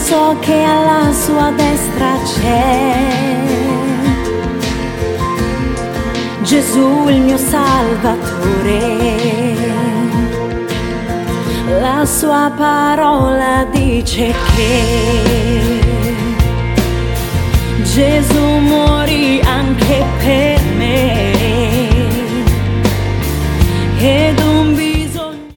so che alla sua destra c'è Gesù il mio Salvatore. La sua parola dice che Gesù morì anche per